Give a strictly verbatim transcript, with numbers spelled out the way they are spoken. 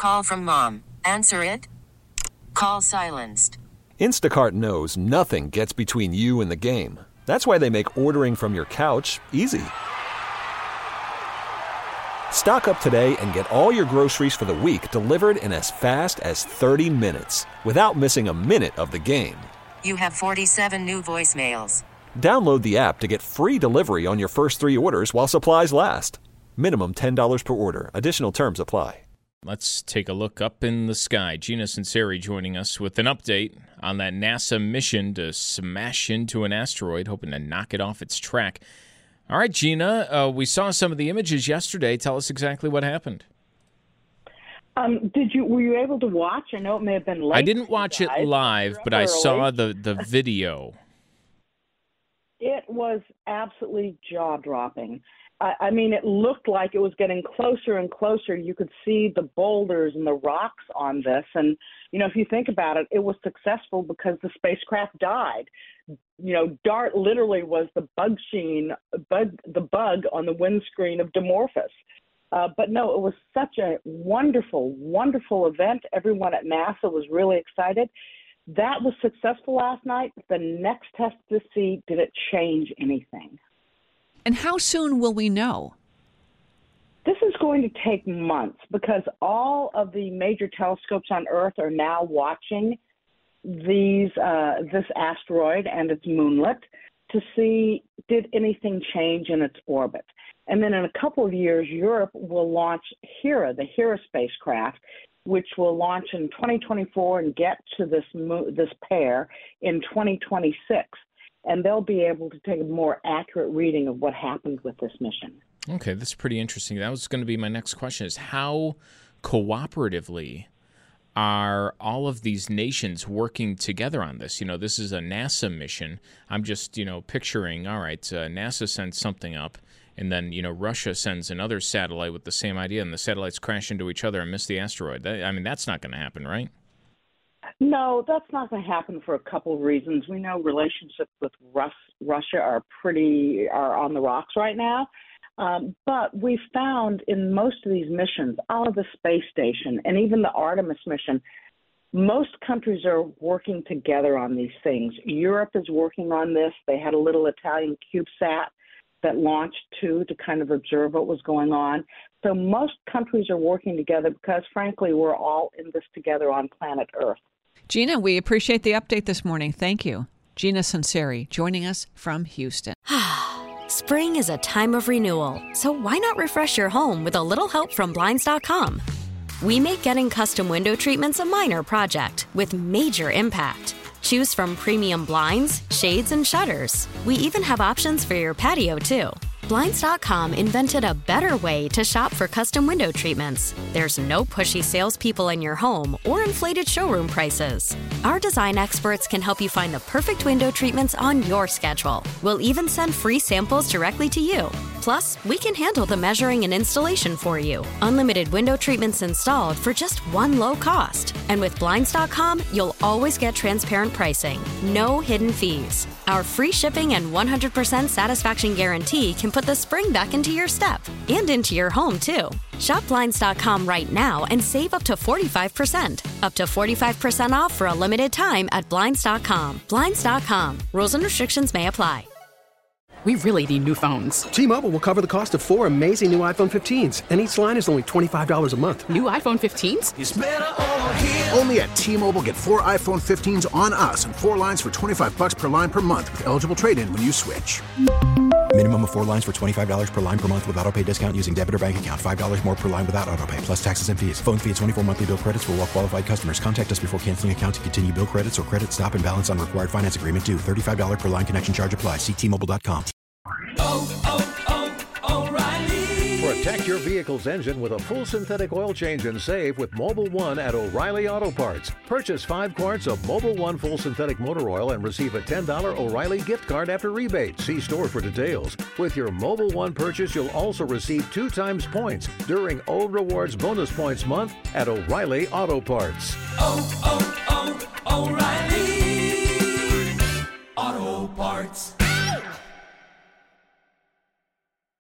Call from mom. Answer it. Call silenced. Instacart knows nothing gets between you and the game. That's why they make ordering from your couch easy. Stock up today and get all your groceries for the week delivered in as fast as thirty minutes without missing a minute of the game. You have forty-seven new voicemails. Download the app to get free delivery on your first three orders while supplies last. Minimum ten dollars per order. Additional terms apply. Let's take a look up in the sky. Gina Sunseri joining us with an update on that NASA mission to smash into an asteroid, hoping to knock it off its track. All right, Gina, uh, we saw some of the images yesterday. Tell us exactly what happened. Um, did you were you able to watch? I know it may have been late. I didn't watch it live, but I saw the, the video. It was absolutely jaw-dropping. I, I mean, it looked like it was getting closer and closer. You could see the boulders and the rocks on this. And, you know, if you think about it, it was successful because the spacecraft died. You know, DART literally was the bug sheen, bug, the bug on the windscreen of Dimorphos. Uh, but no, it was such a wonderful, wonderful event. Everyone at NASA was really excited. That was successful last night. The next test to see, did it change anything? And how soon will we know? This is going to take months because all of the major telescopes on Earth are now watching these uh, this asteroid and its moonlet to see did anything change in its orbit. And then in a couple of years, Europe will launch Hera, the Hera spacecraft, which will launch in twenty twenty-four and get to this mo- this pair in twenty twenty-six. And they'll be able to take a more accurate reading of what happened with this mission. Okay, that's pretty interesting. That was going to be my next question, is how cooperatively are all of these nations working together on this? You know, this is a NASA mission. I'm just, you know, picturing, all right, uh, NASA sends something up, and then, you know, Russia sends another satellite with the same idea, and the satellites crash into each other and miss the asteroid. That, I mean, that's not going to happen, right? No, that's not going to happen for a couple of reasons. We know relationships with Rus- Russia are pretty are on the rocks right now. Um, but we found in most of these missions, out of the space station and even the Artemis mission, most countries are working together on these things. Europe is working on this. They had a little Italian CubeSat that launched too to kind of observe what was going on. So most countries are working together because, frankly, we're all in this together on planet Earth. Gina, we appreciate the update this morning. Thank you. Gina Sunseri joining us from Houston. Spring is a time of renewal, so why not refresh your home with a little help from Blinds dot com? We make getting custom window treatments a minor project with major impact. Choose from premium blinds, shades, and shutters. We even have options for your patio, too. Blinds dot com invented a better way to shop for custom window treatments. There's no pushy salespeople in your home or inflated showroom prices. Our design experts can help you find the perfect window treatments on your schedule. We'll even send free samples directly to you. Plus, we can handle the measuring and installation for you. Unlimited window treatments installed for just one low cost. And with Blinds dot com, you'll always get transparent pricing. No hidden fees. Our free shipping and one hundred percent satisfaction guarantee can put the spring back into your step and into your home, too. Shop Blinds dot com right now and save up to forty-five percent. Up to forty-five percent off for a limited time at Blinds dot com. Blinds dot com. Rules and restrictions may apply. We really need new phones. T-Mobile will cover the cost of four amazing new iPhone fifteens, and each line is only twenty-five dollars a month. New iPhone fifteens? It's better over here. Only at T-Mobile, get four iPhone fifteens on us and four lines for twenty-five dollars per line per month with eligible trade-in when you switch. Minimum of four lines for twenty-five dollars per line per month with autopay discount using debit or bank account. five dollars more per line without autopay, plus taxes and fees. Phone fee at twenty-four monthly bill credits for well-qualified customers. Contact us before canceling account to continue bill credits or credit stop and balance on required finance agreement due. thirty-five dollars per line connection charge applies. See T Mobile dot com. Oh, oh, oh, O'Reilly. Protect your vehicle's engine with a full synthetic oil change and save with Mobil one at O'Reilly Auto Parts. Purchase five quarts of Mobil one full synthetic motor oil and receive a ten dollars O'Reilly gift card after rebate. See store for details. With your Mobil one purchase, you'll also receive two times points during O Rewards Bonus Points Month at O'Reilly Auto Parts. Oh, oh, oh, O'Reilly.